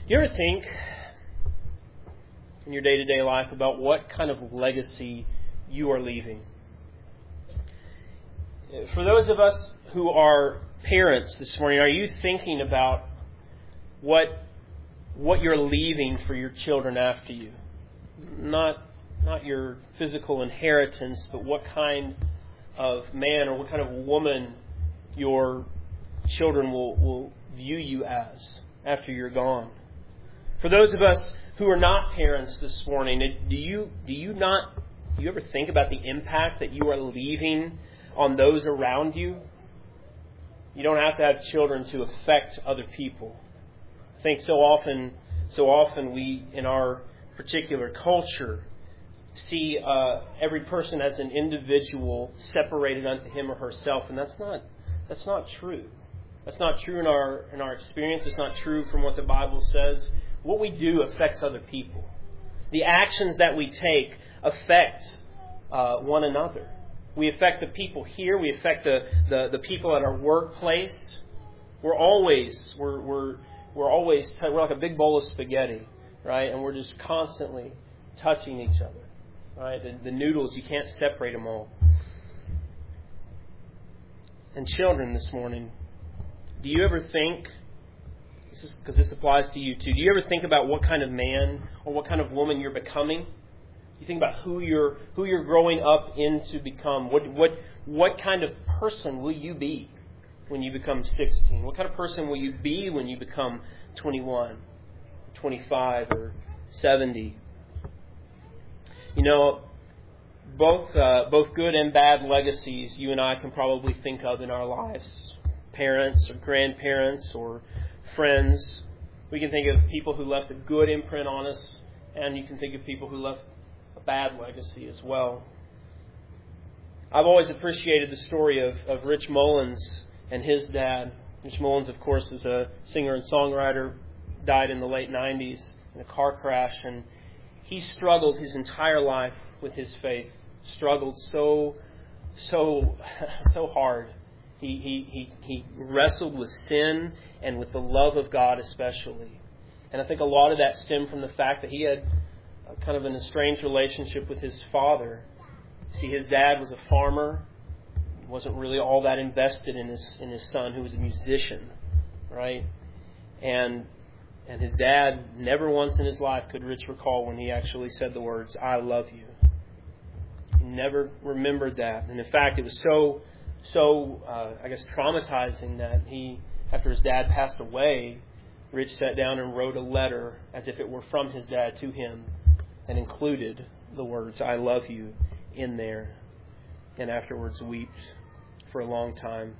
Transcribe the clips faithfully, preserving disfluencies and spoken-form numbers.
Do you ever think in your day-to-day life about what kind of legacy you are leaving? For those of us who are parents this morning, are you thinking about what what you're leaving for your children after you? Not not your physical inheritance, but what kind of man or what kind of woman your children will, will view you as after you're gone. For those of us who are not parents this morning, do you do you not do you ever think about the impact that you are leaving on those around you? You don't have to have children to affect other people. I think so often so often we in our particular culture see uh, every person as an individual separated unto him or herself, and that's not that's not true. That's not true in our in our experience. It's not true from what the Bible says. What we do affects other people. The actions that we take affect uh, one another. We affect the people here. We affect the, the, the people at our workplace. We're always we're we're we're always we're like a big bowl of spaghetti, right? And we're just constantly touching each other, right? The, the noodles, you can't separate them all. And children this morning, do you ever think, because this applies to you too, do you ever think about what kind of man or what kind of woman you're becoming? You think about who you're who you're growing up into become. What what what kind of person will you be when you become sixteen? What kind of person will you be when you become twenty-one, twenty-five, or seventy? You know, both uh, both good and bad legacies you and I can probably think of in our lives. Parents or grandparents or friends. We can think of people who left a good imprint on us, and you can think of people who left a bad legacy as well. I've always appreciated the story of, of Rich Mullins and his dad. Rich Mullins, of course, is a singer and songwriter, died in the late nineties in a car crash, and he struggled his entire life with his faith. Struggled so, so, so hard. He, he, he, he wrestled with sin and with the love of God especially. And I think a lot of that stemmed from the fact that he had a kind of an estranged relationship with his father. See, his dad was a farmer. He wasn't really all that invested in his in his son, who was a musician, right? And and his dad never once in his life could Rich recall when he actually said the words, "I love you." He never remembered that. And in fact, it was so so uh, I guess traumatizing that he, after his dad passed away, Rich sat down and wrote a letter as if it were from his dad to him, and included the words, "I love you," in there, and afterwards wept for a long time.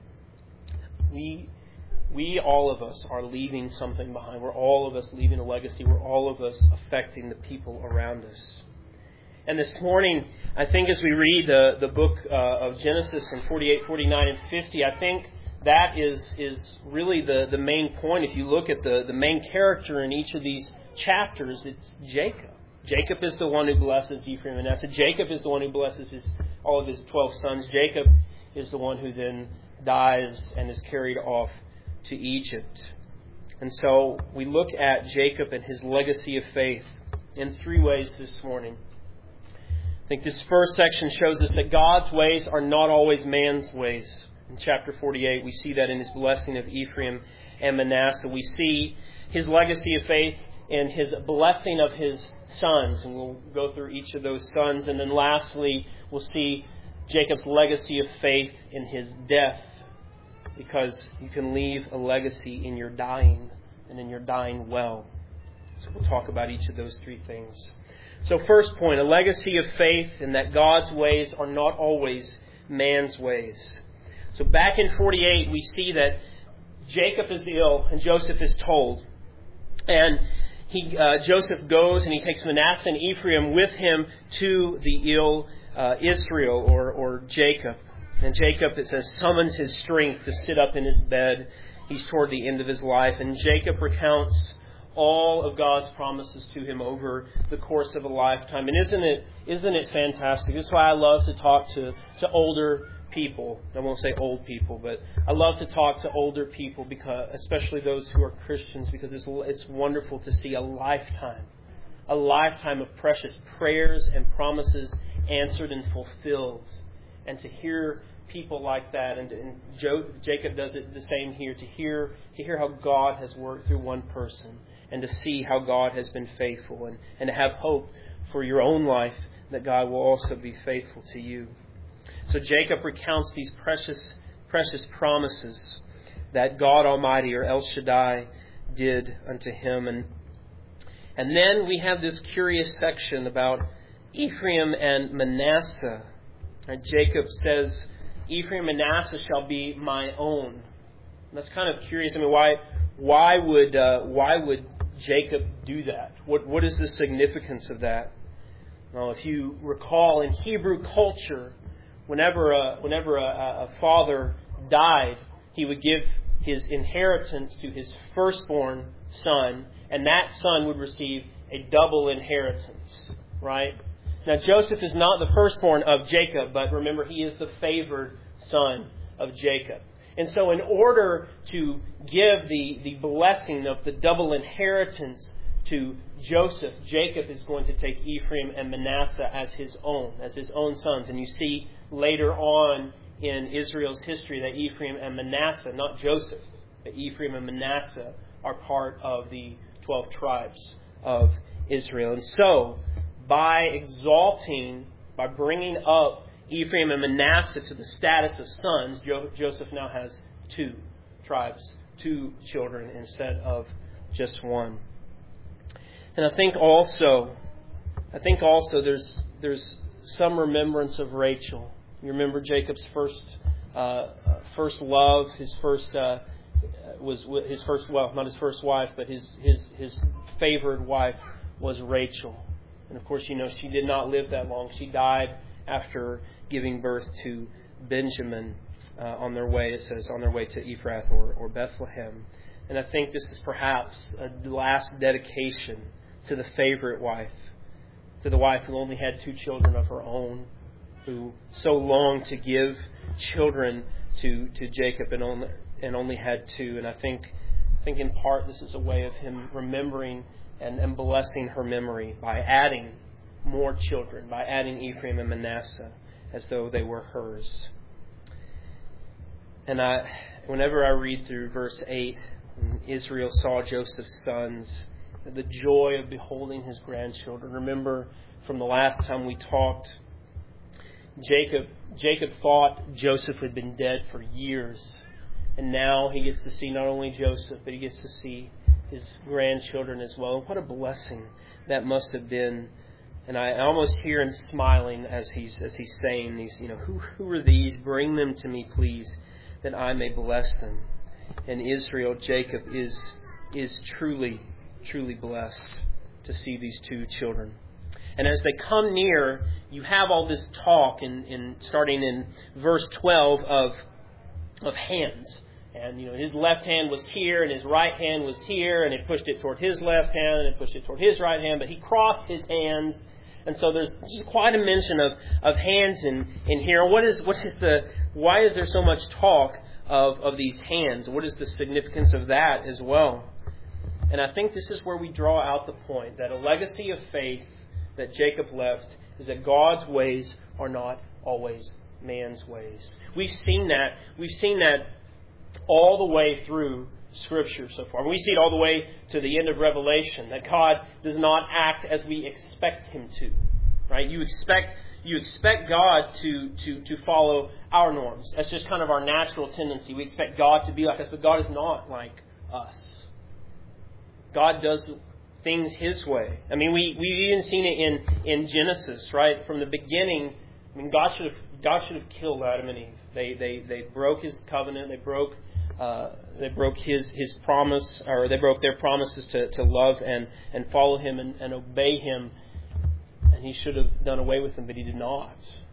We, we all of us are leaving something behind. We're all of us leaving a legacy. We're all of us affecting the people around us. And this morning, I think as we read the, the book uh, of Genesis in forty-eight, forty-nine, and fifty, I think that is is really the, the main point. If you look at the, the main character in each of these chapters, it's Jacob. Jacob is the one who blesses Ephraim and Manasseh. Jacob is the one who blesses his, all of his twelve sons. Jacob is the one who then dies and is carried off to Egypt. And so we look at Jacob and his legacy of faith in three ways this morning. I think this first section shows us that God's ways are not always man's ways. In chapter forty-eight, we see that in his blessing of Ephraim and Manasseh. We see his legacy of faith in his blessing of his sons, and we'll go through each of those sons. And then lastly, we'll see Jacob's legacy of faith in his death, because you can leave a legacy in your dying, and in your dying well. So we'll talk about each of those three things. So first point, a legacy of faith in that God's ways are not always man's ways. So back in forty-eight, we see that Jacob is ill and Joseph is told. And he, uh, Joseph goes and he takes Manasseh and Ephraim with him to the ill uh, Israel or, or Jacob. And Jacob, it says, summons his strength to sit up in his bed. He's toward the end of his life. And Jacob recounts all of God's promises to him over the course of a lifetime. And isn't it isn't it fantastic? This is why I love to talk to, to older people. I won't say old people, but I love to talk to older people, because, especially those who are Christians, because it's it's wonderful to see a lifetime, a lifetime of precious prayers and promises answered and fulfilled, and to hear people like that, and, and Joe, Jacob does it the same here. To hear to hear how God has worked through one person, and to see how God has been faithful, and, and to have hope for your own life that God will also be faithful to you. So Jacob recounts these precious, precious promises that God Almighty, or El Shaddai, did unto him. And, and then we have this curious section about Ephraim and Manasseh. And Jacob says, Ephraim and Manasseh shall be my own. And that's kind of curious. I mean, why why would uh, why would Jacob do that? What what is the significance of that? Well, if you recall, in Hebrew culture, whenever a, whenever a, a father died, he would give his inheritance to his firstborn son, and that son would receive a double inheritance, right? Now, Joseph is not the firstborn of Jacob, but remember, he is the favored son of Jacob. And so in order to give the, the blessing of the double inheritance to Joseph, Jacob is going to take Ephraim and Manasseh as his own, as his own sons. And you see later on in Israel's history that Ephraim and Manasseh, not Joseph, but Ephraim and Manasseh are part of the twelve tribes of Israel. And so, by exalting, by bringing up Ephraim and Manasseh to the status of sons, jo- Joseph now has two tribes, two children instead of just one. And I think also, I think also there's there's some remembrance of Rachel. You remember Jacob's first uh, first love, his first uh, was his first well, not his first wife, but his his his favored wife was Rachel. And of course, you know, she did not live that long. She died after giving birth to Benjamin uh, on their way, it says, on their way to Ephrath or, or Bethlehem. And I think this is perhaps a last dedication to the favorite wife, to the wife who only had two children of her own, who so longed to give children to, to Jacob and only, and only had two. And I think, I think in part this is a way of him remembering and, and blessing her memory by adding more children, by adding Ephraim and Manasseh as though they were hers. And I, whenever I read through verse eight, when Israel saw Joseph's sons, the joy of beholding his grandchildren. Remember from the last time we talked, Jacob Jacob thought Joseph had been dead for years. And now he gets to see not only Joseph, but he gets to see his grandchildren as well. And what a blessing that must have been. And I almost hear him smiling as he's as he's saying these, you know, who who are these? Bring them to me, please, that I may bless them. And Israel, Jacob, is is truly, truly blessed to see these two children. And as they come near, you have all this talk in, in starting in verse twelve of of hands. And, you know, his left hand was here and his right hand was here, and he pushed it toward his left hand and he pushed it toward his right hand, but he crossed his hands. And so there's quite a mention of, of hands in, in here. What is what is the why is there so much talk of, of these hands? What is the significance of that as well? And I think this is where we draw out the point that a legacy of faith that Jacob left is that God's ways are not always man's ways. We've seen that. We've seen that all the way through Scripture so far. We see it all the way to the end of Revelation, that God does not act as we expect Him to. Right? You expect you expect God to, to, to follow our norms. That's just kind of our natural tendency. We expect God to be like us, but God is not like us. God does things His way. I mean, we, we've even seen it in, in Genesis, right? From the beginning, I mean, God should have God should have killed Adam and Eve. They they they broke His covenant. They broke uh, they broke His His promise, or they broke their promises to, to love and, and follow Him and, and obey Him. And He should have done away with them, but He did not.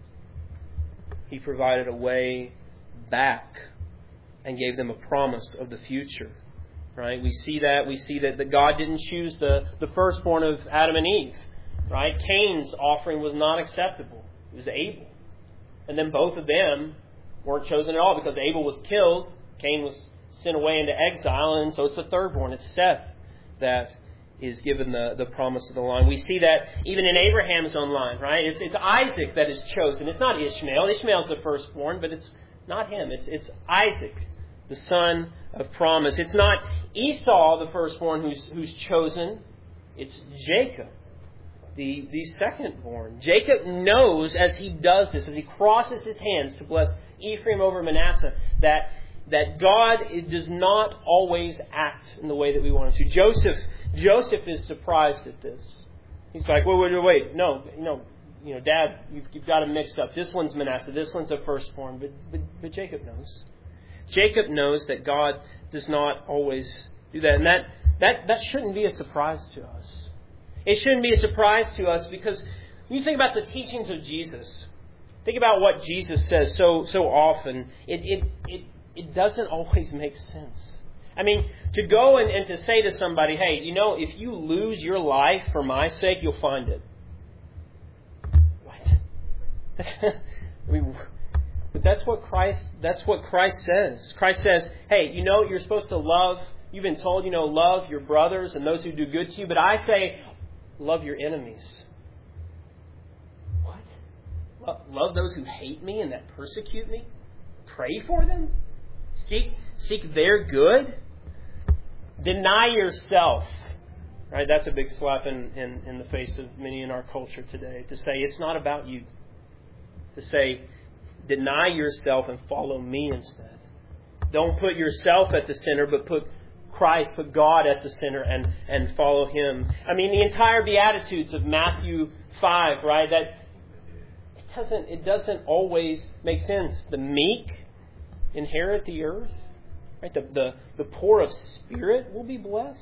He provided a way back and gave them a promise of the future. Right? We see that. We see that, that God didn't choose the, the firstborn of Adam and Eve. Right? Cain's offering was not acceptable. It was Abel. And then both of them weren't chosen at all because Abel was killed. Cain was sent away into exile, and so it's the third-born. It's Seth that is given the, the promise of the line. We see that even in Abraham's own line, right? It's, it's Isaac that is chosen. It's not Ishmael. Ishmael's the firstborn, but it's not him. It's, it's Isaac, the son of promise. It's not Esau, the firstborn, who's, who's chosen. It's Jacob, the, the secondborn. Jacob knows as he does this, as he crosses his hands to bless Ephraim over Manasseh, that that God does not always act in the way that we want him to. Joseph, Joseph is surprised at this. He's like, wait, wait, wait, wait. No, no, you know, Dad, you've, you've got them mixed up. This one's Manasseh, this one's a firstborn. But, but, but Jacob knows. Jacob knows that God does not always do that. And that, that, that shouldn't be a surprise to us. It shouldn't be a surprise to us because when you think about the teachings of Jesus, think about what Jesus says so so often. It it it It doesn't always make sense. I mean, to go and, and to say to somebody, hey, you know, if you lose your life for my sake, you'll find it. What? I mean, but that's what Christ, that's what Christ says. Christ says, hey, you know, you're supposed to love, you've been told, you know, love your brothers and those who do good to you, but I say, love your enemies. What? Love those who hate me and that persecute me? Pray for them? Seek, seek their good. Deny yourself. Right? That's a big slap in, in, in the face of many in our culture today. To say it's not about you. To say deny yourself and follow me instead. Don't put yourself at the center, but put Christ, put God at the center and, and follow Him. I mean, the entire Beatitudes of Matthew five, right? That it doesn't it doesn't always make sense. The meek inherit the earth. Right? The, the, the poor of spirit will be blessed.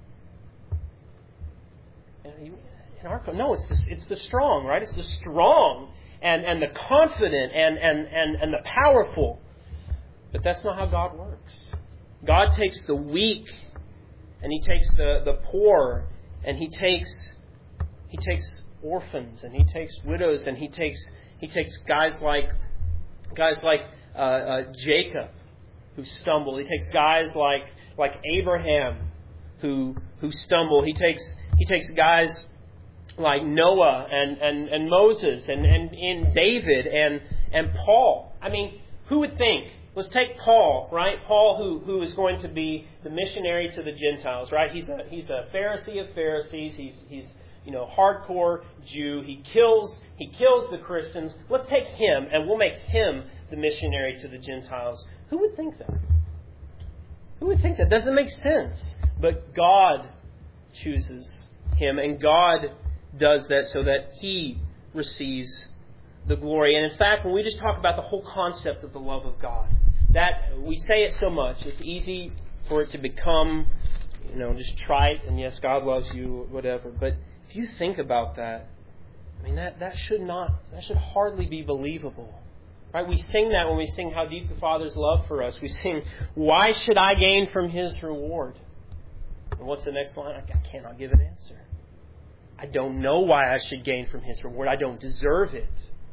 In our, no, it's the, it's the strong, right? It's the strong and, and the confident and, and, and, and the powerful. But that's not how God works. God takes the weak and He takes the, the poor and He takes He takes orphans and He takes widows and He takes He takes guys like guys like Uh, uh, Jacob, who stumble. He takes guys like like Abraham, who who stumble. He takes he takes guys like Noah and, and, and Moses and, and, and David and and Paul. I mean, who would think? Let's take Paul, right? Paul, who who is going to be the missionary to the Gentiles, right? He's a he's a Pharisee of Pharisees. He's he's you know hardcore Jew. He kills he kills the Christians. Let's take him and we'll make him the missionary to the Gentiles. Who would think that? Who would think that? Doesn't make sense. But God chooses him, and God does that so that He receives the glory. And in fact, when we just talk about the whole concept of the love of God, that we say it so much, it's easy for it to become, you know, just trite, and yes, God loves you, whatever. But if you think about that, I mean, that, that should not, that should hardly be believable. Right? We sing that when we sing How Deep the Father's Love for Us. We sing, why should I gain from His reward? And what's the next line? I cannot give an answer. I don't know why I should gain from His reward. I don't deserve it.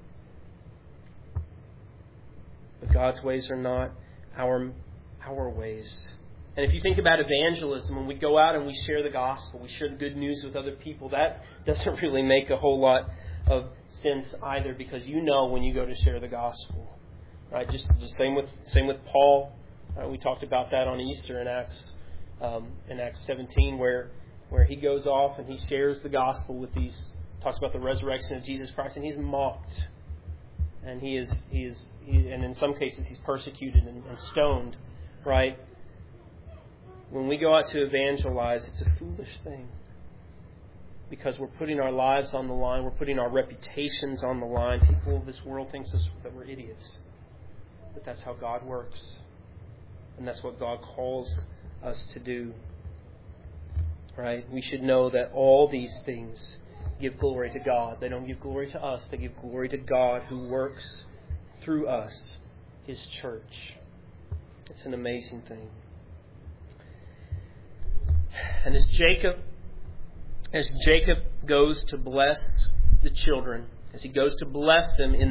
But God's ways are not our, our ways. And if you think about evangelism, when we go out and we share the gospel, we share the good news with other people, that doesn't really make a whole lot of sense either, because you know when you go to share the gospel, right? Just the same with same with Paul. Right? We talked about that on Easter in Acts um, in Acts seventeen, where where he goes off and he shares the gospel with these, talks about the resurrection of Jesus Christ, and he's mocked, and he is he is he, and in some cases he's persecuted and, and stoned, right? When we go out to evangelize, it's a foolish thing. Because we're putting our lives on the line. We're putting our reputations on the line. People of this world think us that we're idiots. But that's how God works. And that's what God calls us to do. Right? We should know that all these things give glory to God. They don't give glory to us. They give glory to God who works through us, His church. It's an amazing thing. And as Jacob As Jacob goes to bless the children, as he goes to bless them in this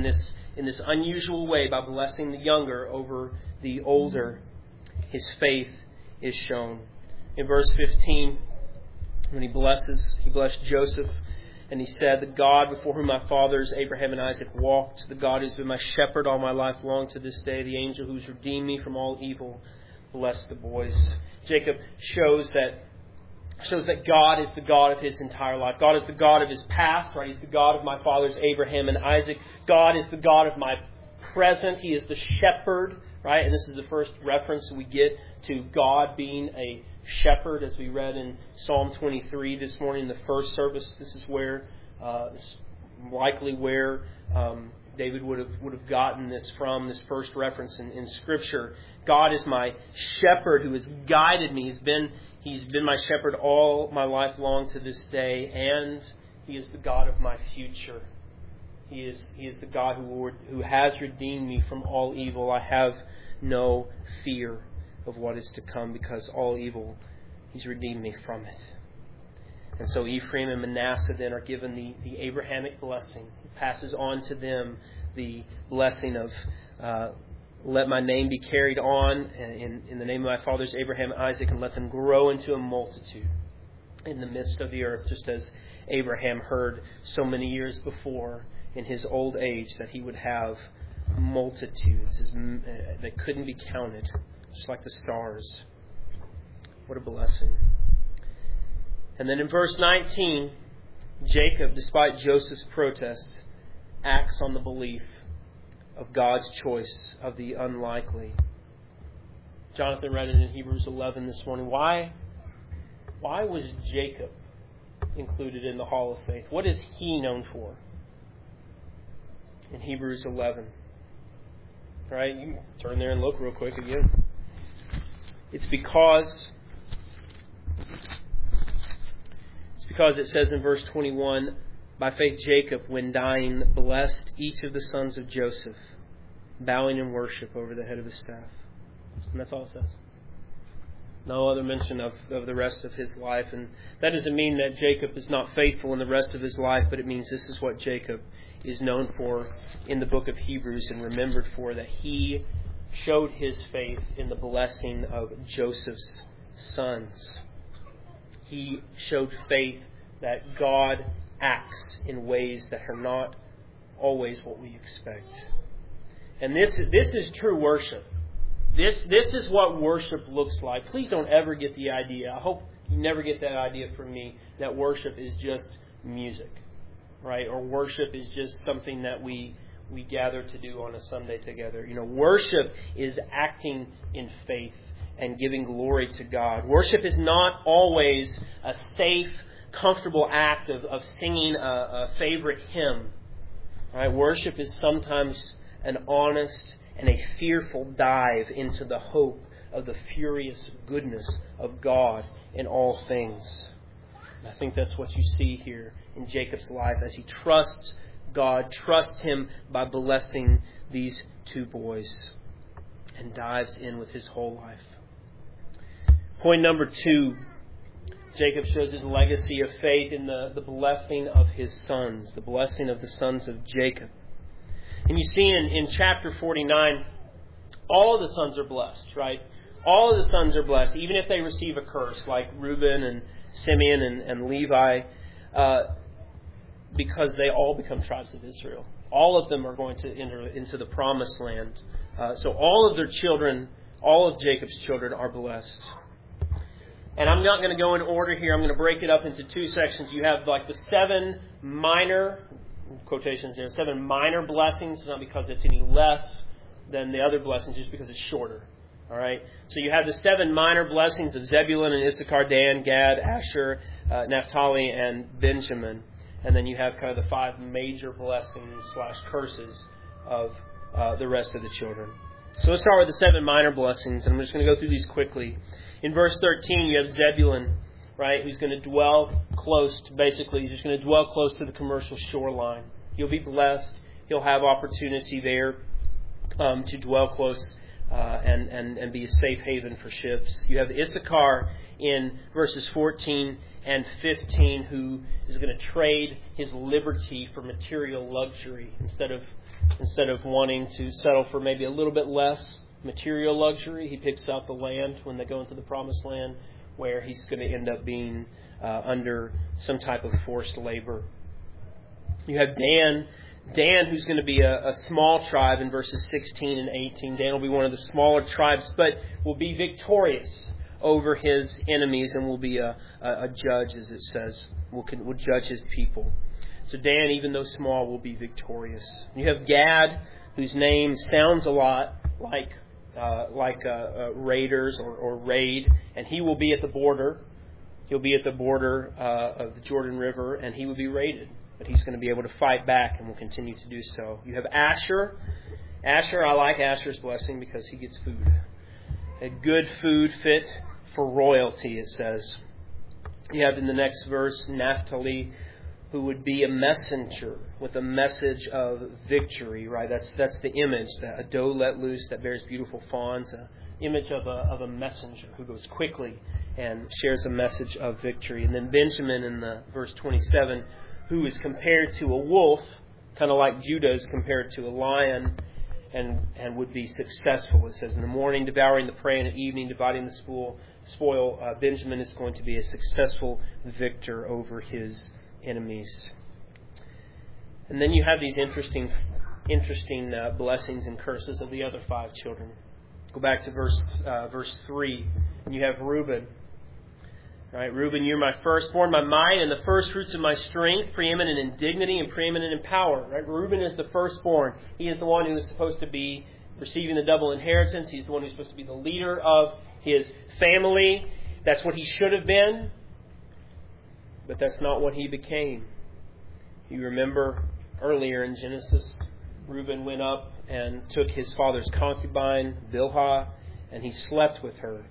in this unusual way by blessing the younger over the older. His faith is shown. In verse fifteen, when he blesses, he blessed Joseph, and he said, "The God before whom my fathers Abraham and Isaac walked, the God who's been my shepherd all my life long to this day, the angel who's redeemed me from all evil, bless the boys." Jacob shows that shows that God is the God of his entire life. God is the God of his past, right? He's the God of my fathers Abraham and Isaac. God is the God of my present. He is the shepherd, right? And this is the first reference we get to God being a shepherd, as we read in Psalm twenty-three this morning in the first service. This is where, uh, this is likely where um, David would have would have gotten this from, this first reference in, in Scripture. God is my shepherd who has guided me. He's been He's been my shepherd all my life long to this day, and He is the God of my future. He is He is the God who who has redeemed me from all evil. I have no fear of what is to come, because all evil, He's redeemed me from it. And so Ephraim and Manasseh then are given the, the Abrahamic blessing. He passes on to them the blessing of uh, let my name be carried on in, in the name of my fathers Abraham and Isaac, and let them grow into a multitude in the midst of the earth, just as Abraham heard so many years before in his old age that he would have multitudes that couldn't be counted, just like the stars. What a blessing. And then in verse nineteen, Jacob, despite Joseph's protest, acts on the belief of God's choice of the unlikely. Jonathan read it in Hebrews eleven this morning. Why, why was Jacob included in the Hall of Faith? What is he known for? In Hebrews eleven. Right? You can turn there and look real quick again. It's because it's because it says in verse twenty-one, by faith Jacob, when dying, blessed each of the sons of Joseph, bowing in worship over the head of his staff. And that's all it says. No other mention of, of the rest of his life. And that doesn't mean that Jacob is not faithful in the rest of his life, but it means this is what Jacob is known for in the book of Hebrews and remembered for, that he showed his faith in the blessing of Joseph's sons. He showed faith that God acts in ways that are not always what we expect. And this, this is true worship. This, this is what worship looks like. Please don't ever get the idea, I hope you never get that idea from me, that worship is just music, right? Or worship is just something that we we gather to do on a Sunday together. You know, worship is acting in faith and giving glory to God. Worship is not always a safe, comfortable act of, of singing a, a favorite hymn. Right? Worship is sometimes an honest and a fearful dive into the hope of the furious goodness of God in all things. And I think that's what you see here in Jacob's life as he trusts God, trusts Him by blessing these two boys, and dives in with his whole life. Point number two, Jacob shows his legacy of faith in the, the blessing of his sons, the blessing of the sons of Jacob. And you see in, in chapter forty-nine, all of the sons are blessed, right? All of the sons are blessed, even if they receive a curse, like Reuben and Simeon and, and Levi, uh, because they all become tribes of Israel. All of them are going to enter into the promised land. Uh, so all of their children, all of Jacob's children are blessed. And I'm not going to go in order here. I'm going to break it up into two sections. You have like the seven minor, quotations there, seven minor blessings. It's not because it's any less than the other blessings, just because it's shorter. All right. So you have the seven minor blessings of Zebulun and Issachar, Dan, Gad, Asher, uh, Naphtali, and Benjamin. And then you have kind of the five major blessings slash curses of uh, the rest of the children. So let's start with the seven minor blessings. And I'm just going to go through these quickly. In verse thirteen, you have Zebulun, right, who's going to dwell close to, basically, he's just going to dwell close to the commercial shoreline. He'll be blessed. He'll have opportunity there um, to dwell close uh, and, and, and be a safe haven for ships. You have Issachar in verses fourteen and fifteen, who is going to trade his liberty for material luxury. Instead of instead of wanting to settle for maybe a little bit less material luxury, he picks out the land when they go into the promised land where he's going to end up being uh, under some type of forced labor. You have Dan, Dan who's going to be a, a small tribe in verses sixteen and eighteen. Dan will be one of the smaller tribes, but will be victorious over his enemies and will be a, a, a judge, as it says, will, will judge his people. So Dan, even though small, will be victorious. You have Gad, whose name sounds a lot like uh, like uh, uh, Raiders or, or Raid, and he will be at the border. He'll be at the border uh, of the Jordan River, and he will be raided. But he's going to be able to fight back and will continue to do so. You have Asher. Asher, I like Asher's blessing because he gets food. A good food fit for royalty, it says. You have in the next verse Naphtali, who would be a messenger with a message of victory, right? That's that's the image, that a doe let loose that bears beautiful fawns, an image of a, of a messenger who goes quickly and shares a message of victory. And then Benjamin in the verse twenty-seven, who is compared to a wolf, kind of like Judah is compared to a lion, and and would be successful. It says, in the morning devouring the prey, and at evening dividing the spoil. spoil. Uh, Benjamin is going to be a successful victor over his enemies. And then you have these interesting interesting uh, blessings and curses of the other five children. Go back to verse uh, verse three, and you have Reuben. Right, Reuben, you're my firstborn, my might, and the first fruits of my strength, preeminent in dignity and preeminent in power. Right, Reuben is the firstborn. He is the one who is supposed to be receiving the double inheritance. He's the one who's supposed to be the leader of his family. That's what he should have been. But that's not what he became. You remember earlier in Genesis, Reuben went up and took his father's concubine, Bilhah, and he slept with her.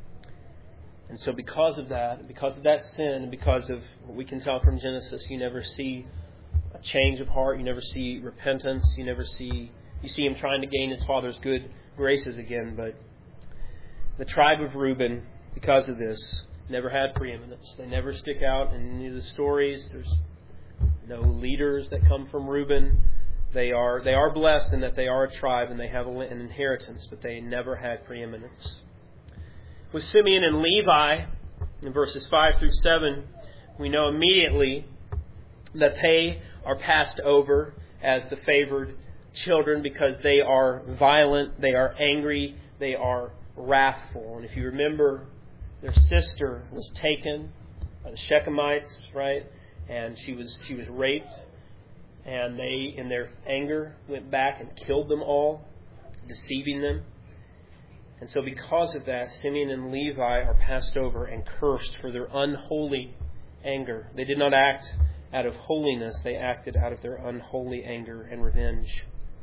And so because of that, because of that sin, and because of what we can tell from Genesis, you never see a change of heart, you never see repentance, you never see, you see him trying to gain his father's good graces again. But the tribe of Reuben, because of this, never had preeminence. They never stick out in any of the stories. There's no leaders that come from Reuben. They are they are blessed in that they are a tribe and they have an inheritance, but they never had preeminence. With Simeon and Levi, in verses five through seven, we know immediately that they are passed over as the favored children because they are violent, they are angry, they are wrathful. And if you remember, their sister was taken by the Shechemites, right? And she was she was raped. And they, in their anger, went back and killed them all, deceiving them. And so because of that, Simeon and Levi are passed over and cursed for their unholy anger. They did not act out of holiness. They acted out of their unholy anger and revenge.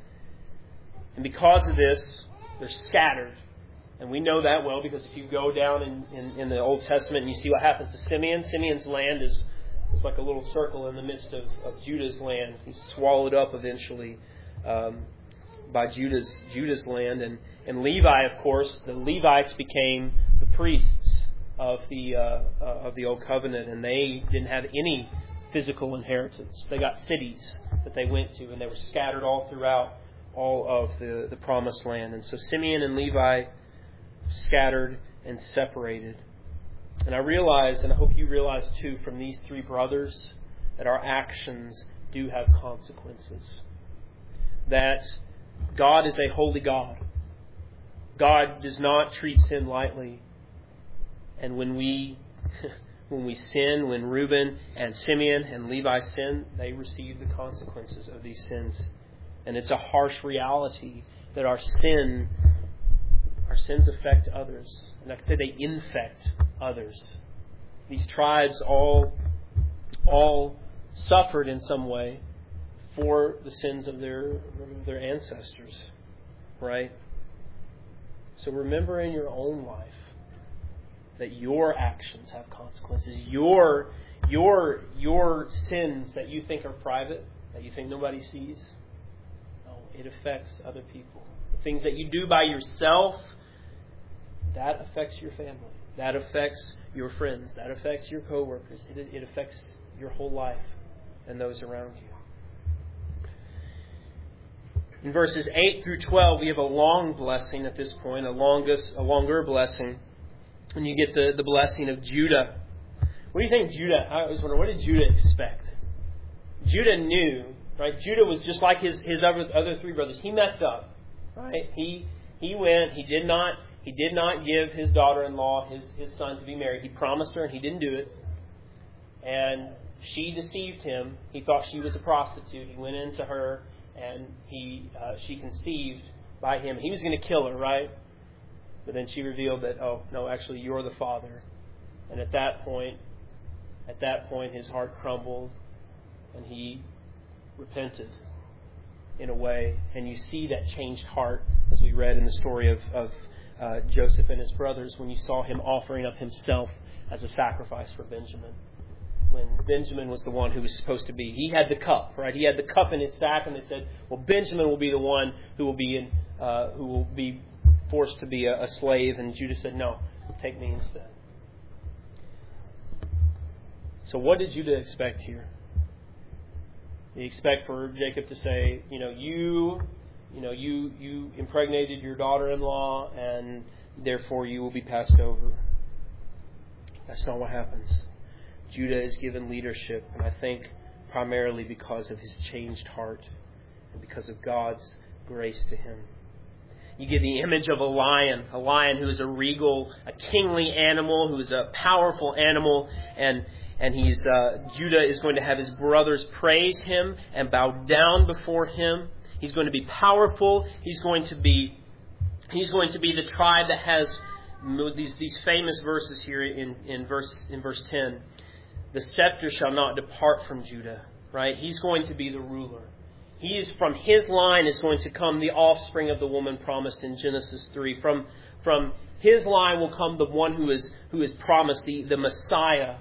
And because of this, they're scattered. And we know that well because if you go down in, in, in the Old Testament and you see what happens to Simeon, Simeon's land is, is like a little circle in the midst of, of Judah's land. He's swallowed up eventually um, by Judah's Judah's land. And, and Levi, of course, the Levites became the priests of the uh, uh, of the Old Covenant, and they didn't have any physical inheritance. They got cities that they went to, and they were scattered all throughout all of the, the Promised Land. And so Simeon and Levi scattered and separated. And I realize, and I hope you realize too, from these three brothers, that our actions do have consequences. That God is a holy God. God does not treat sin lightly. And when we when we sin, when Reuben and Simeon and Levi sin, they receive the consequences of these sins. And it's a harsh reality that our sin Our sins affect others. And I could say they infect others. These tribes all, all suffered in some way for the sins of their, of their ancestors. Right? So remember in your own life that your actions have consequences. Your, your, your sins that you think are private, that you think nobody sees, no, it affects other people. The things that you do by yourself, that affects your family. That affects your friends. That affects your coworkers. It, it affects your whole life and those around you. In verses eight through twelve, we have a long blessing at this point, a longest, a longer blessing. And you get the, the blessing of Judah. What do you think Judah, I always wonder, what did Judah expect? Judah knew, right? Judah was just like his, his other, other three brothers. He messed up, right? He he went, he did not he did not give his daughter-in-law, his, his son, to be married. He promised her and he didn't do it. And she deceived him. He thought she was a prostitute. He went into her and he uh, she conceived by him. He was going to kill her, right? But then she revealed that, oh, no, actually, you're the father. And at that point, at that point, his heart crumbled and he repented in a way. And you see that changed heart, as we read in the story of, of uh, Joseph and his brothers, when you saw him offering up himself as a sacrifice for Benjamin. When Benjamin was the one who was supposed to be. He had the cup, right? He had the cup in his sack, and they said, well, Benjamin will be the one who will be in, uh, who will be forced to be a, a slave. And Judah said, no, take me instead. So what did Judah expect here? Did he expect for Jacob to say, you know, you, you know, you, you impregnated your daughter-in-law, and therefore you will be passed over? That's not what happens. Judah is given leadership, and I think primarily because of his changed heart and because of God's grace to him. You get the image of a lion, a lion who is a regal, a kingly animal, who is a powerful animal, and and he's uh, Judah is going to have his brothers praise him and bow down before him. He's going to be powerful. He's going to be he's going to be the tribe that has these these famous verses here in in verse in verse ten. The scepter shall not depart from Judah, right? He's going to be the ruler. He is, from his line is going to come the offspring of the woman promised in Genesis three. From, from his line will come the one who is who is promised, the, the Messiah,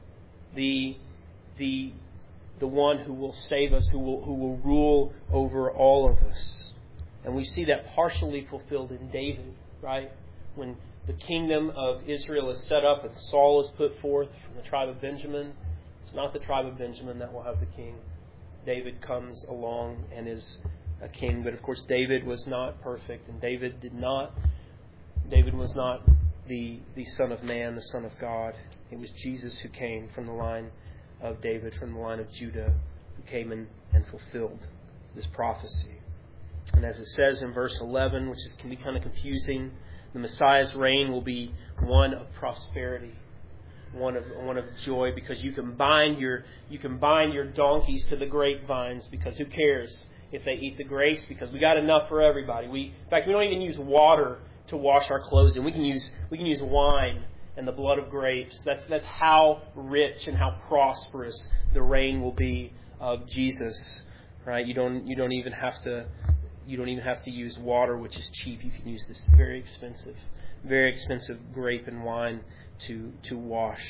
the the the one who will save us, who will who will rule over all of us. And we see that partially fulfilled in David, right? When the kingdom of Israel is set up and Saul is put forth from the tribe of Benjamin, it's not the tribe of Benjamin that will have the king. David comes along and is a king. But of course, David was not perfect, and David did not. David was not the the Son of Man, the Son of God. It was Jesus who came from the line of David, from the line of Judah, who came in and fulfilled this prophecy. And as it says in verse eleven, which is, can be kind of confusing, the Messiah's reign will be one of prosperity, one of one of joy, because you can bind your you can bind your donkeys to the grapevines, because who cares if they eat the grapes? Because we got enough for everybody. We in fact we don't even use water to wash our clothes in. We can use we can use wine and the blood of grapes. That's that's how rich and how prosperous the reign will be of Jesus. Right? You don't you don't even have to You don't even have to use water, which is cheap. You can use this very expensive, very expensive grape and wine to to wash.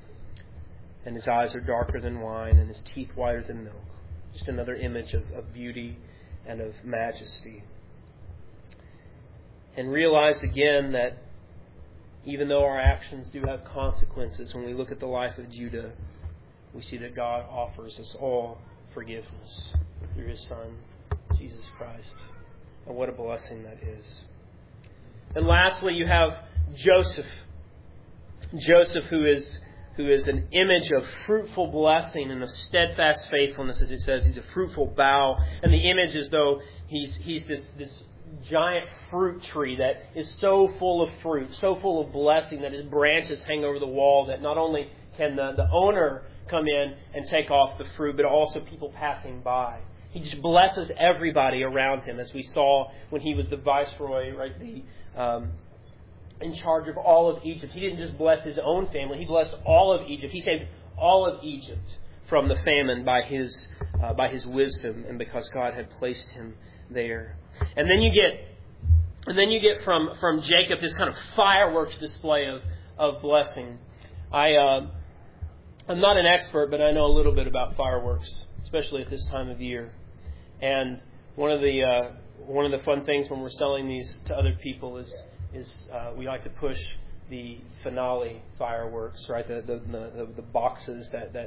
And his eyes are darker than wine, and his teeth whiter than milk. Just another image of, of beauty and of majesty. And realize again that even though our actions do have consequences, when we look at the life of Judah, we see that God offers us all forgiveness through his Son, Jesus Christ. And what a blessing that is. And lastly, you have Joseph. Joseph, who is who is an image of fruitful blessing and of steadfast faithfulness, as it says. He's a fruitful bough. And the image is though he's he's this, this giant fruit tree that is so full of fruit, so full of blessing that his branches hang over the wall, that not only can the, the owner come in and take off the fruit, but also people passing by. He just blesses everybody around him, as we saw when he was the viceroy, right? The um, in charge of all of Egypt. He didn't just bless his own family; he blessed all of Egypt. He saved all of Egypt from the famine by his uh, by his wisdom, and because God had placed him there. And then you get, and then you get from from Jacob this kind of fireworks display of of blessing. I uh, I'm not an expert, but I know a little bit about fireworks, especially at this time of year. And one of the uh, one of the fun things when we're selling these to other people is is uh, we like to push the finale fireworks, right? The the the, the boxes that that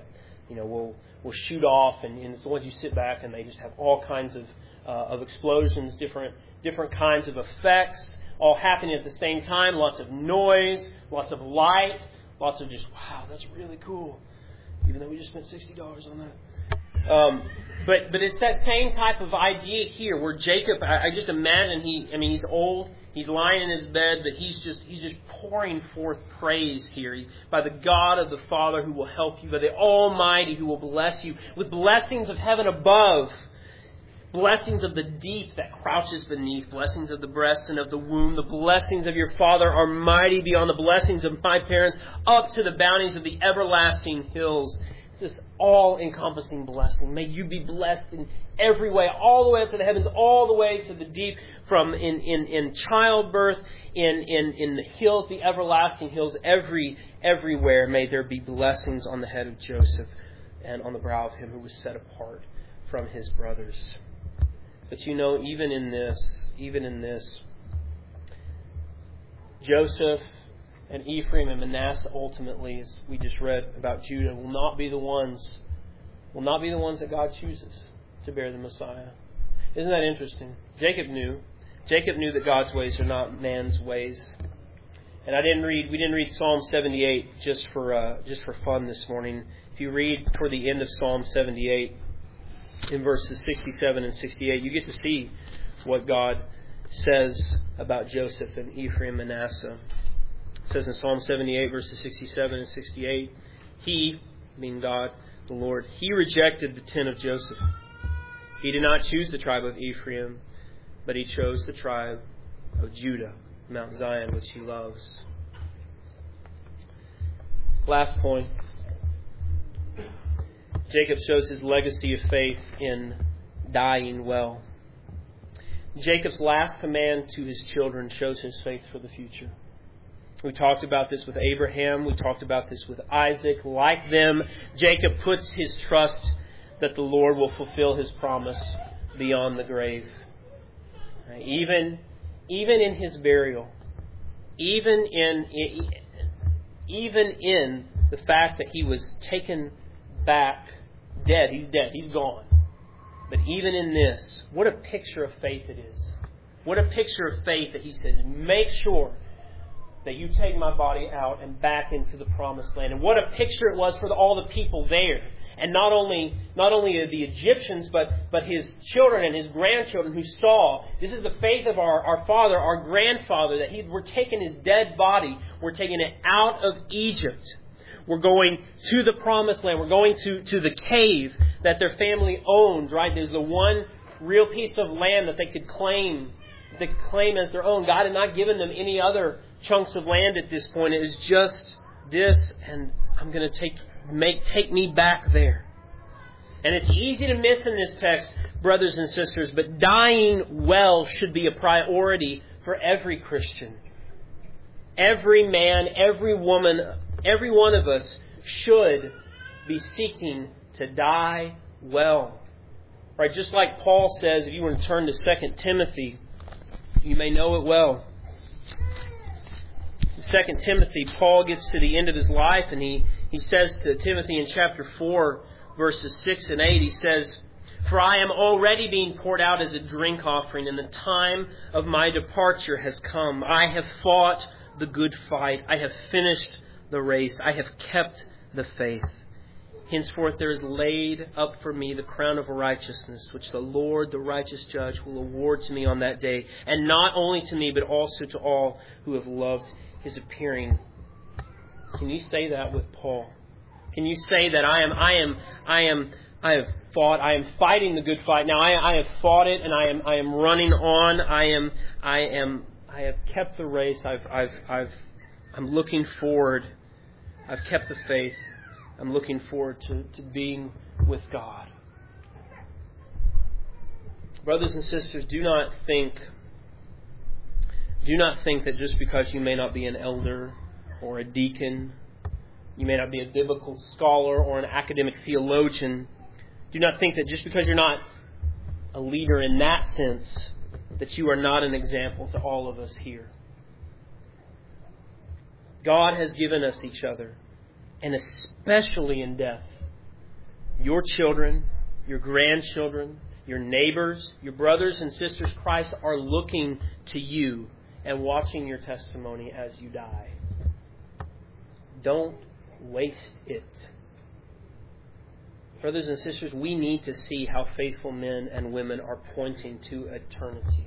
you know, will will shoot off, and, and it's the ones you sit back and they just have all kinds of uh, of explosions, different different kinds of effects, all happening at the same time. Lots of noise, lots of light, lots of just wow, that's really cool. Even though we just spent sixty dollars on that. Um, but but it's that same type of idea here, where Jacob, I, I just imagine he, I mean, he's old. He's lying in his bed, but he's just he's just pouring forth praise here. He, by the God of the Father who will help you, by the Almighty who will bless you, with blessings of heaven above, blessings of the deep that crouches beneath, blessings of the breast and of the womb. The blessings of your Father are mighty beyond the blessings of my parents, up to the bounties of the everlasting hills. It's this all-encompassing blessing. May you be blessed in every way, all the way up to the heavens, all the way to the deep, from in, in, in childbirth, in, in, in the hills, the everlasting hills, every everywhere. May there be blessings on the head of Joseph and on the brow of him who was set apart from his brothers. But you know, even in this, even in this, Joseph and Ephraim and Manasseh ultimately, as we just read about Judah, will not be the ones, will not be the ones that God chooses to bear the Messiah. Isn't that interesting? Jacob knew. Jacob knew that God's ways are not man's ways. And I didn't read. We didn't read Psalm seventy-eight just for uh, just for fun this morning. If you read toward the end of Psalm seventy-eight, in verses sixty-seven and sixty-eight, you get to see what God says about Joseph and Ephraim and Manasseh. It says in Psalm seventy-eight, verses sixty-seven and sixty-eight, He, being God, the Lord, He rejected the tent of Joseph. He did not choose the tribe of Ephraim, but He chose the tribe of Judah, Mount Zion, which He loves. Last point. Jacob shows his legacy of faith in dying well. Jacob's last command to his children shows his faith for the future. We talked about this with Abraham. We talked about this with Isaac. Like them, Jacob puts his trust that the Lord will fulfill His promise beyond the grave. Even, even in his burial, even in, even in the fact that he was taken back dead. He's dead. He's gone. But even in this, what a picture of faith it is. What a picture of faith that he says, make sure that you take my body out and back into the promised land. And what a picture it was for the, all the people there. And not only not only the Egyptians, but, but his children and his grandchildren who saw, this is the faith of our, our father, our grandfather, that he, we're taking his dead body, we're taking it out of Egypt. We're going to the promised land. We're going to, to the cave that their family owned, right? There's the one real piece of land that they could claim, they could claim as their own. God had not given them any other chunks of land at this point. It was just this, and I'm going to take make take me back there. And it's easy to miss in this text, brothers and sisters, but dying well should be a priority for every Christian. Every man, every woman, every one of us should be seeking to die well. Right? Just like Paul says, if you want to turn to Second Timothy, you may know it well. In Second Timothy, Paul gets to the end of his life and he, he says to Timothy in chapter four, verses six and eight, he says, "For I am already being poured out as a drink offering, and the time of my departure has come. I have fought the good fight. I have finished the race. I have kept the faith. Henceforth there is laid up for me the crown of righteousness, which the Lord, the righteous judge, will award to me on that day. And not only to me, but also to all who have loved His appearing." Can you say that with Paul? Can you say that I am, I am, I am, I have fought, I am fighting the good fight. Now I, I have fought it, and I am, I am running on. I am, I am, I have kept the race. I've, I've, I've, I'm looking forward. I've kept the faith. I'm looking forward to, to being with God. Brothers and sisters, do not think, do not think that just because you may not be an elder or a deacon, you may not be a biblical scholar or an academic theologian, do not think that just because you're not a leader in that sense, that you are not an example to all of us here. God has given us each other, and especially in death. your children, your grandchildren, your neighbors, your brothers and sisters, Christ are looking to you and watching your testimony as you die. Don't waste it. Brothers and sisters, we need to see how faithful men and women are pointing to eternity.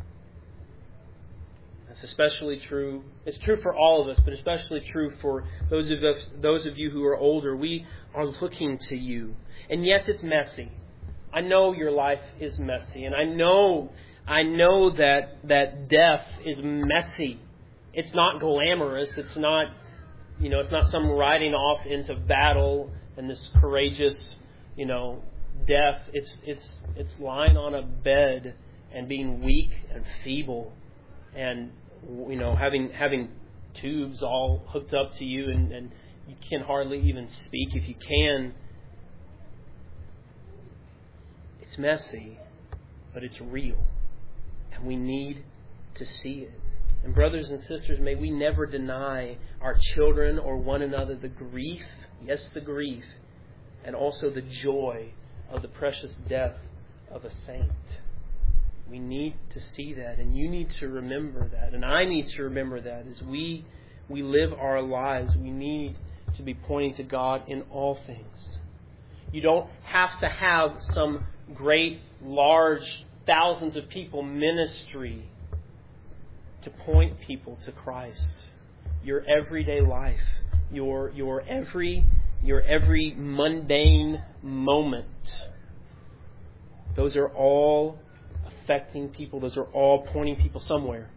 That's especially true. It's true for all of us, but especially true for those of us, those of you who are older. We are looking to you. And yes, it's messy. I know your life is messy, and I know, I know that that death is messy. It's not glamorous. It's not, you know, it's not some riding off into battle and this courageous, you know, death. It's it's it's lying on a bed and being weak and feeble, and you know, having having tubes all hooked up to you, and, and you can hardly even speak if you can. It's messy, but it's real. And we need to see it. And brothers and sisters, may we never deny our children or one another the grief, yes, the grief, and also the joy of the precious death of a saint. We need to see that, and you need to remember that, and I need to remember that as we we live our lives. We need to be pointing to God in all things. You don't have to have some great, large, thousands of people ministry to point people to Christ. Your everyday life, your your every your every mundane moment, those are all affecting people. Those are all pointing people somewhere.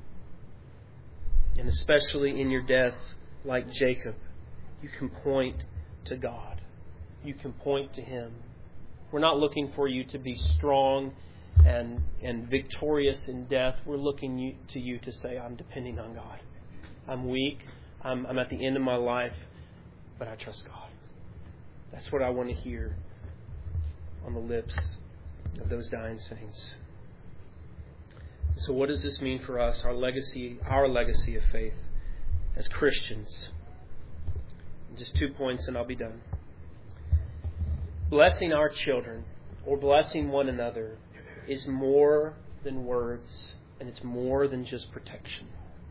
And especially in your death, like Jacob, you can point to God. You can point to Him. We're not looking for you to be strong and and victorious in death. We're looking you, to you to say, I'm depending on God. I'm weak. I'm, I'm at the end of my life, but I trust God. That's what I want to hear on the lips of those dying saints. So what does this mean for us, our legacy, our legacy of faith as Christians? Just two points and I'll be done. Blessing our children or blessing one another is more than words, and it's more than just protection.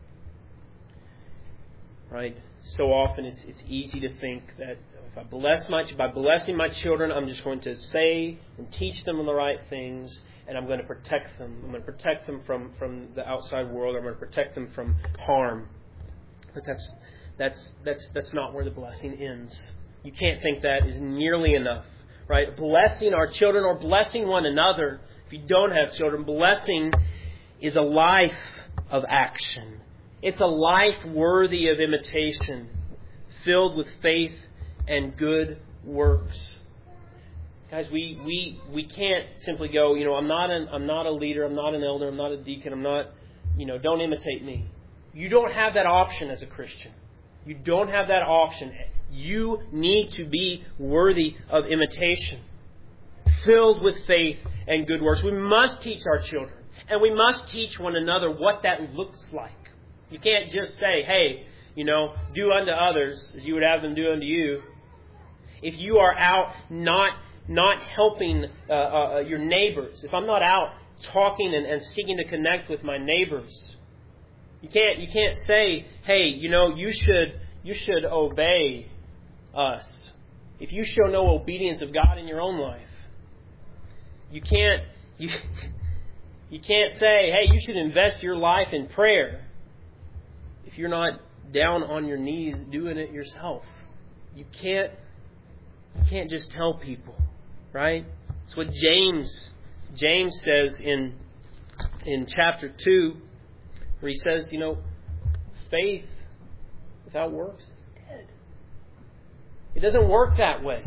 Right? So often it's it's easy to think that if I bless my by blessing my children, I'm just going to say and teach them the right things, and I'm going to protect them. I'm going to protect them from, from the outside world. I'm going to protect them from harm. But that's that's that's that's not where the blessing ends. You can't think that is nearly enough. Right? Blessing our children or blessing one another. If you don't have children, blessing is a life of action. It's a life worthy of imitation, filled with faith and good works. Guys, we, we, we can't simply go, you know, I'm not an I'm not a leader, I'm not an elder, I'm not a deacon, I'm not, you know, don't imitate me. You don't have that option as a Christian. You don't have that option. You need to be worthy of imitation, filled with faith and good works. We must teach our children, and we must teach one another what that looks like. You can't just say, hey, you know, do unto others as you would have them do unto you. If you are out not not helping uh, uh, your neighbors, if I'm not out talking and, and seeking to connect with my neighbors, you can't you can't say, hey, you know, you should you should obey us. If you show no obedience of God in your own life, you can't you you can't say, hey, you should invest your life in prayer if you're not down on your knees doing it yourself. You can't you can't just tell people, right? It's what James James says in in chapter two, where he says, you know, faith without works is dead. It doesn't work that way.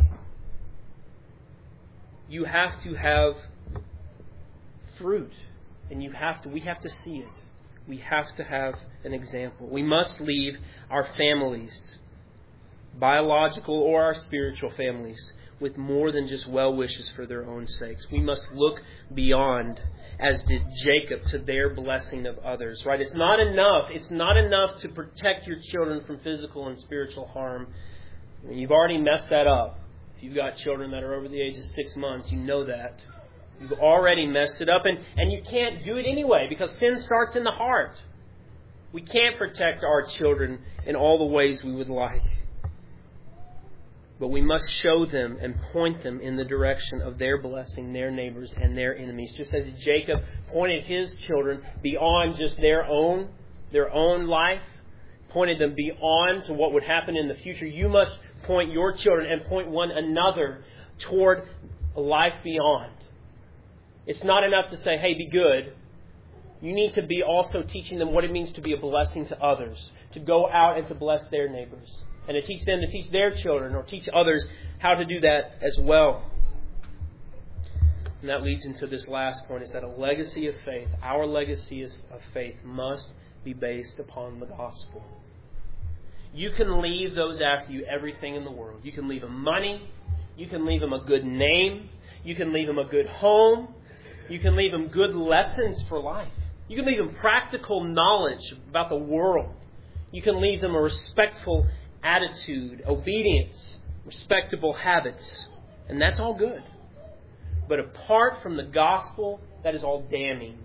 You have to have fruit, and you have to. We have to see it. We have to have an example. We must leave our families, biological or our spiritual families, with more than just well wishes for their own sakes. We must look beyond, as did Jacob, to their blessing of others. Right? It's not enough. It's not enough to protect your children from physical and spiritual harm. I mean, you've already messed that up. If you've got children that are over the age of six months, you know that. You've already messed it up, and, and you can't do it anyway because sin starts in the heart. We can't protect our children in all the ways we would like. But we must show them and point them in the direction of their blessing, their neighbors, and their enemies. Just as Jacob pointed his children beyond just their own, their own life, pointed them beyond to what would happen in the future, you must point your children and point one another toward a life beyond. It's not enough to say, hey, be good. You need to be also teaching them what it means to be a blessing to others, to go out and to bless their neighbors, and to teach them to teach their children or teach others how to do that as well. And that leads into this last point, is that a legacy of faith, our legacy of faith, must be based upon the gospel. You can leave those after you everything in the world. You can leave them money. You can leave them a good name. You can leave them a good home. You can leave them good lessons for life. You can leave them practical knowledge about the world. You can leave them a respectful attitude, obedience, respectable habits. And that's all good. But apart from the gospel, that is all damning.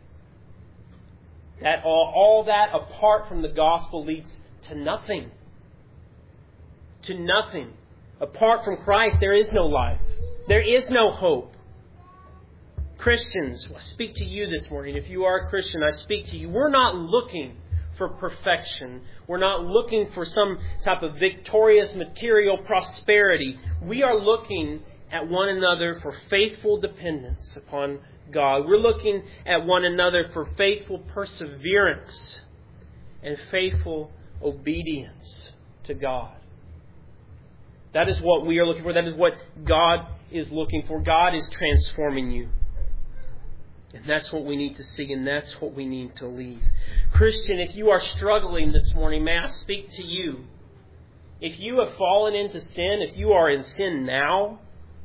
That all, all that apart from the gospel leads to nothing. To nothing. Apart from Christ, there is no life. There is no hope. Christians, I speak to you this morning. If you are a Christian, I speak to you. We're not looking for perfection. We're not looking for some type of victorious material prosperity. We are looking at one another for faithful dependence upon God. We're looking at one another for faithful perseverance and faithful obedience to God. That is what we are looking for. That is what God is looking for. God is transforming you. And that's what we need to see, and that's what we need to leave. Christian, if you are struggling this morning, may I speak to you? If you have fallen into sin, if you are in sin now,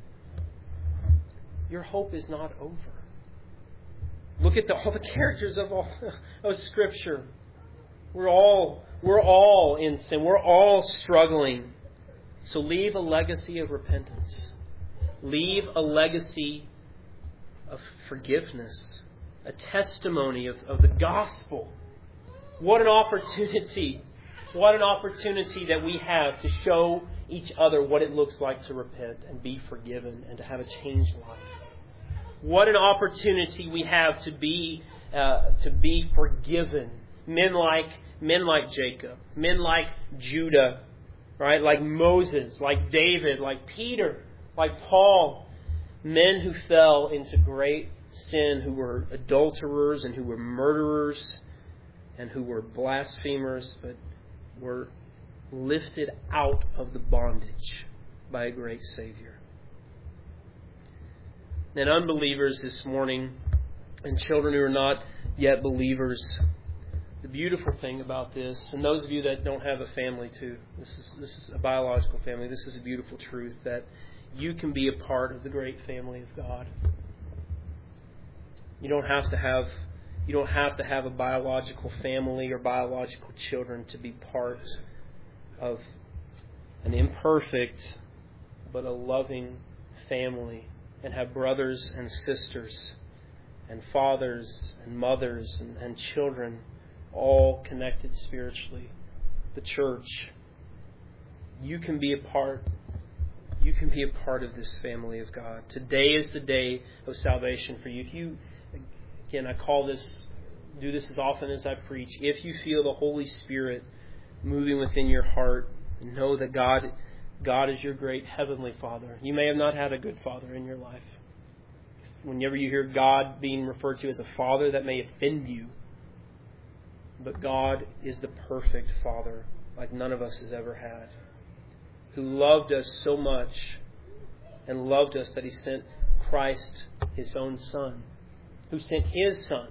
your hope is not over. Look at the, all the characters of all of Scripture. We're all we're all in sin. We're all struggling. So leave a legacy of repentance. Leave a legacy of forgiveness. A testimony of, of the gospel. What an opportunity. What an opportunity that we have to show each other what it looks like to repent and be forgiven and to have a changed life. What an opportunity we have to be uh, to be forgiven. Men like men like Jacob, men like Judah, right? Like Moses, like David, like Peter, like Paul, men who fell into great sin, who were adulterers and who were murderers and who were blasphemers, but were lifted out of the bondage by a great Savior. And unbelievers this morning, and children who are not yet believers, the beautiful thing about this, and those of you that don't have a family too, this is this is a biological family, this is a beautiful truth, that you can be a part of the great family of God. You don't have to have you don't have to have a biological family or biological children to be part of an imperfect but a loving family, and have brothers and sisters and fathers and mothers and, and children all connected spiritually. The church. You can be a part. You can be a part of this family of God. Today is the day of salvation for you. If you, again, I call this, do this as often as I preach. If you feel the Holy Spirit moving within your heart, know that God, God is your great heavenly Father. You may have not had a good father in your life. Whenever you hear God being referred to as a father, that may offend you. But God is the perfect Father, like none of us has ever had, who loved us so much and loved us that He sent Christ, His own Son, who sent His Son,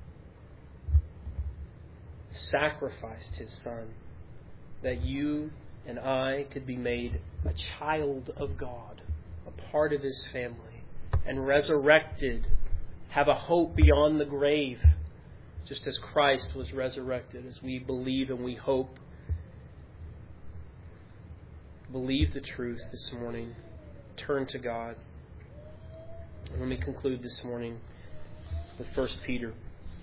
sacrificed His Son, that you and I could be made a child of God, a part of His family, and resurrected, have a hope beyond the grave, just as Christ was resurrected, as we believe and we hope. Believe the truth this morning. turn to God. And let me conclude this morning with First Peter.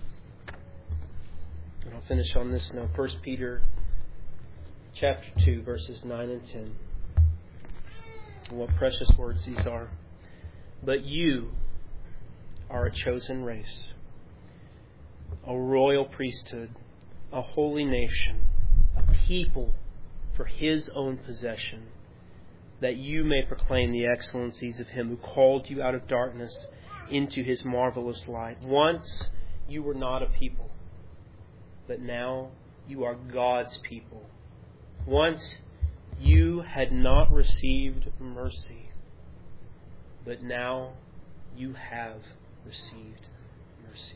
And I'll finish on this note. First Peter chapter two, verses nine and ten. And what precious words these are. But you are a chosen race, a royal priesthood, a holy nation, a people for His own possession, that you may proclaim the excellencies of Him who called you out of darkness into His marvelous light. Once you were not a people, but now you are God's people. Once you had not received mercy, but now you have received